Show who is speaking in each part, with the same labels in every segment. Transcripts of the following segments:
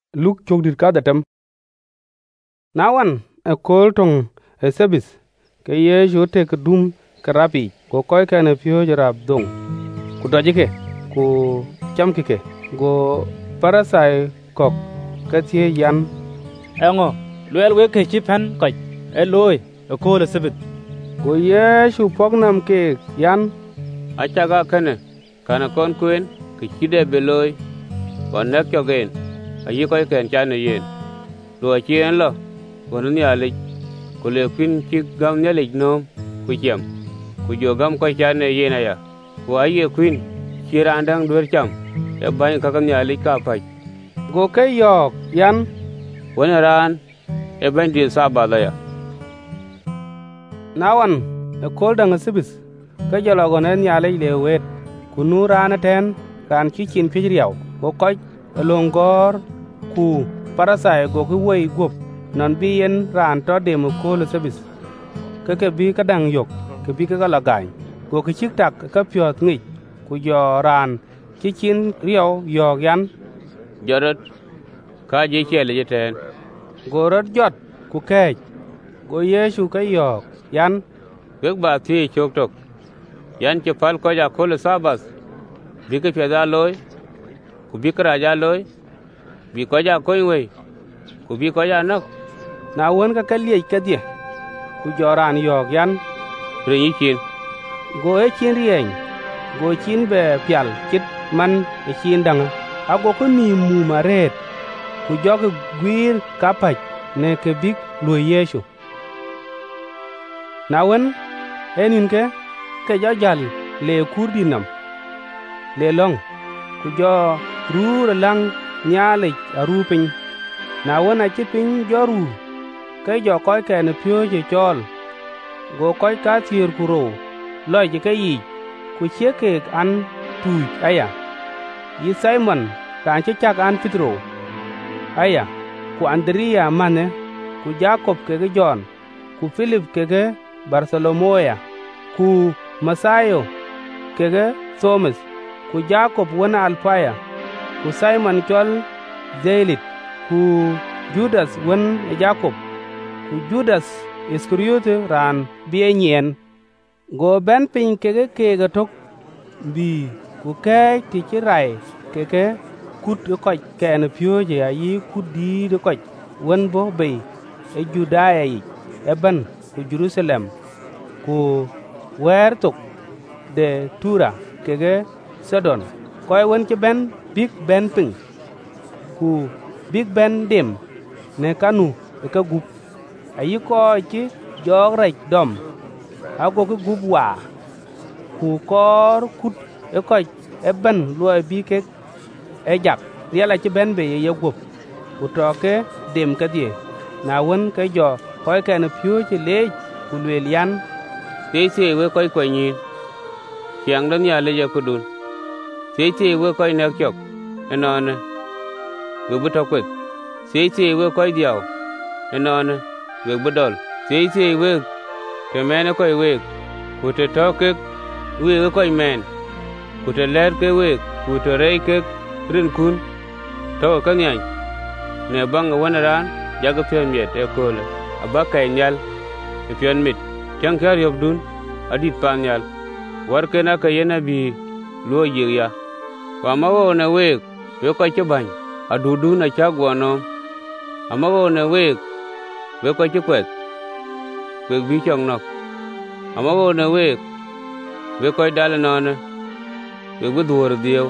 Speaker 1: Luk chokdir kadatam. Nawan a kol tong a sabis ke Yesu te kedum kerapi ko koy kana pio jarab dong ku dojike ku chamkike go parasai kok katie yan
Speaker 2: engo luel we ke chipan ko e loy a kol a sabit
Speaker 1: go Yesu pognam ke yan
Speaker 3: achaga kane kana kon kuen ke chide beloy konek jogen ayi koy ken chane yen lo chien lo wono ni ale ko le kin chi gam ne le no ku jem ku jo gam koy chane yen aya ko ayi kuin chirandang dur cham e ban ka kam ni ale ka pai
Speaker 1: go ke yok yan
Speaker 3: wona ran e ban di sabada ya
Speaker 1: nawan a kol dang sabis ka jalo go ne nyale le wet ku nu rana ten ran chi chin pijriyaw go koy longor ku parasai go ku wei gop non bi yen ran to dem ko le sabis ke bi ka dang yok ke bi ka la gain go ke chik tak ka pyot ngi ku yo ran chi chin riyaw yo yan
Speaker 3: jorot ka je chele jeten
Speaker 1: go rot jot ku kech go Yesu ka yok yan
Speaker 3: wek ba ti chok tok yan che pal ko ja ko le sabas bi ke pya loy ku bi kra ja loy bi ko ja ko we ku bi ko ja nok
Speaker 1: na won ka liye ka die ku joran yok yan
Speaker 3: ri chin
Speaker 1: go e chin rien go chin be pyal chit man e chin dang a go ko ni mu maret ku jog gwir kapach ne ke bik lu Yesu na won enin ke jajal le kurdinam le long ku jo ru lang nyale arupin na won a chipin joru ke jo koy ken pyo je chol go koy ka tier kuro loy je ke yi ku cheke an tu aya yi Simon kan che chak an Petro aya ku Andrea mane ku Jacob ke John ku Philip ke Bartholomoya ku Masayo ke Thomas ku Jacob wana Alfaya ku Simon chol Zelit ku Judas wan Jacob ku Judas Iskariote ran bienyen go ben pin ke tok bi ku ke ti chirai ke kut ko ken pyo je ayi kudi de ko wan bo be e Judaya yi e ban ku Jerusalem ku wer tok de Tura ke Sidon koy wan ci ben big ben pin ku big ben dem ne kanu e ka gup ayi ko ci jog rek dom ago ko gup wa ku kor kut e ko e ben loy bi ke e jak riala ci ben be ye gup ku toke dem ka die na won ke jo koy ken pyo ci le ku wel yan
Speaker 3: te we koy koy ni chiang dan ya le ya kudun te we koy nek chok enone we buto kwet te we koy diaw enone we budol te we te mene koy we ku te toke we koy men ku te ler ke we ku te rei ke rin kun to ka nyai ne bang wona ran jaga pion miet e kole abaka nyal e pion mit chang kar yob dun adit pan nyal war ke na ka yena bi lo yiya wa ma wo ne we ko che ban adudu na cha gwono ama wo ne we ko che kwet we bi chong nok ama wo ne we ko dal no ne we bu dur dio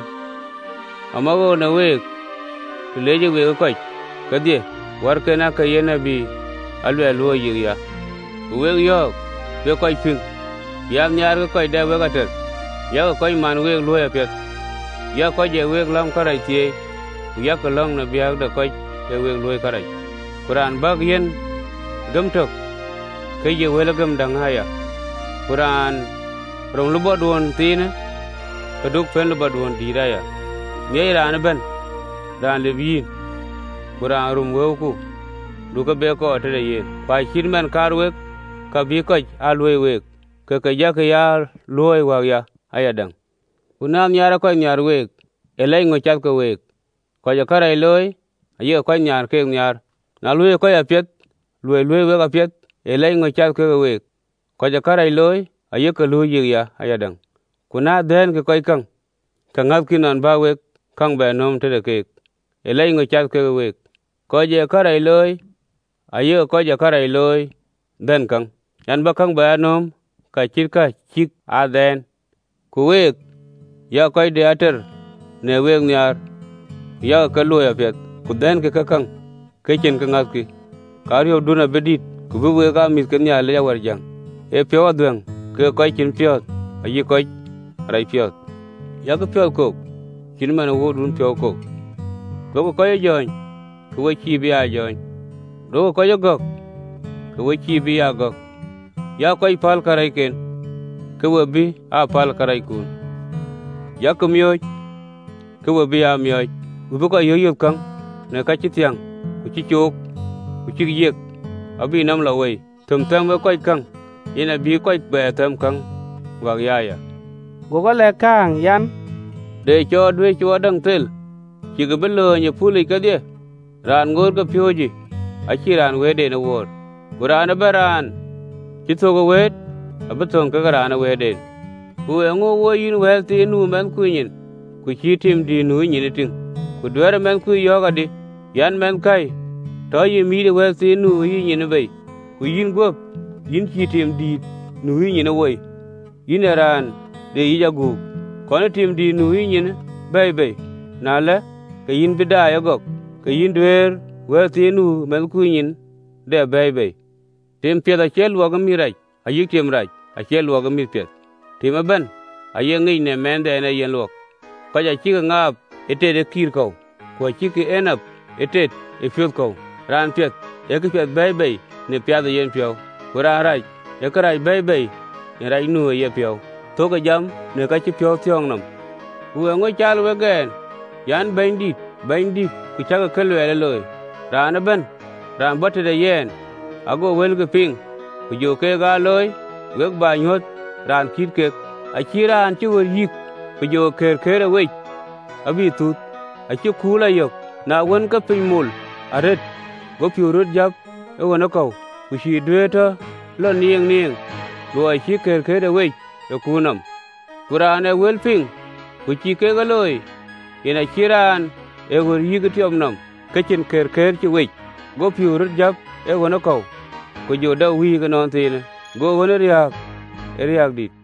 Speaker 3: ama wo ne we leje we ko ka die war ke na ka yena bi alwe lo yiya we yo we ko fin ya nyar ko de we gater ya ko man we lo ya pet ya ko je we long ka rai tie ya ko long na bia de ko de we lo ka rai Quran bag yen gam tok ke je we la gam dang haya Quran rong lu bo don tin ka duk fen lu bo don di ra ya ngai ran ben dan le bi Quran rum we ku du ka be ko te ye pa chin men kar we ka bi ko alwe we ke ya loy wa ya ayadang kuna nyara ko nyar we elai ngo chat ko we ko ja karai loy aye ko nyar ke nyar na luye ko ya pet luye we ka pet e lay ngo chat ke we ko ja karai loy aye ka lu yi ya ayadang kuna den ke koy kang ka ngap kinan ba we kang ba nom te de ke e lay ngo chat ke we ko je karai loy aye ko ja karai loy den kang yan ba kang ba nom ka chik a den ku we ya koy de ater ne we nyar ya ka lu ya pet ku den ke ka kang ke chen ka ngap ki karyo duna bedit ku we ka mis ken ya le ya war jang e pyo adwang ke koy chin pyo ayi koy rai pyo ya ko pyo ko chin man wo dun pyo ko do ko ye join ku we chi bi a join do ko ye gok ku we chi bi a gok ya koy pal karai ken ku we bi a pal karai kun ya ko myo ku we bi a myo bu ko yo yo kang ne ka chi tiang ku chi chok ku chi yek abi nam la we tum tam we koy kang ina bi koy be tam kang wag ya
Speaker 1: gogo le kang yan
Speaker 3: de cho dwe cho dang tel chi ga belo nya puli ka de ran ngor ka pyoji a chi ran we de na wor quran baran chi to go we abaton ka ran we de ku ngo wo yin we ti nu men ku yin ku chi tim di nu yin tin ku dwere men ku yo ga di yan men kai to yi mi de we ti nu yin be ku yin go yin chi tim di nu yin we yin ran de yi jagu kono tim di nu yin bay na le ke yin bida ya gok ke yin dwer we ti nu men ku yin de bay tim pye da chel wa ga mi rai ayi tim rai a chel wa ga mi pye tim ban ayi ngi ne men de ne yen lok ka ja chi ga ngap ete de kir ko ko chi ke enap ete e fyot ko ran pye e ke pye bay ne pya da yen pyo ko ran rai e ka rai bay ne rai nu ye pyo to ga jam ne ka chi pyo tyong nam ku ngo chal we gen yan bandit ku cha ga kelwe loy ran ban ran bote de yen ago wel ge ping ku jo ke ga loy we ba nyot ran kit ke a chi ran chi wo yik ku jo ker we abi tut a chi kula yok na won ka pin mul aret go pyurut jap e wona ko ku shi dweta lo nieng lo a chi ker we e kunam kuran e wel ping ku chi ke ga loy ina chiran e wor yik tiom nam ka chin ker chi we go pyurut jap e wona ko ku jo da wi ga non tin go wona riak dit